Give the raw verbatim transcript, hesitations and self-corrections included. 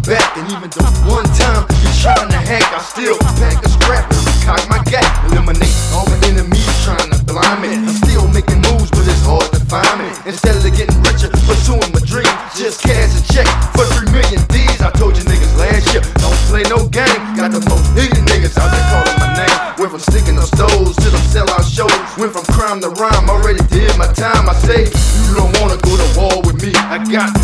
back. And even the one time you trying to hack, I still pack a strap and cock my gap. Eliminate all the enemies trying to blind me. I'm still making moves, but it's hard to find me. Instead of getting richer, pursuing my dreams, just cash a check for three million D's. I told you niggas last year, don't play no game. Got the most hated niggas out there calling my name. Went from sticking up stoves to them sellout shows. Went from crime to rhyme, already did my time. I say, you don't wanna go to war with me. I got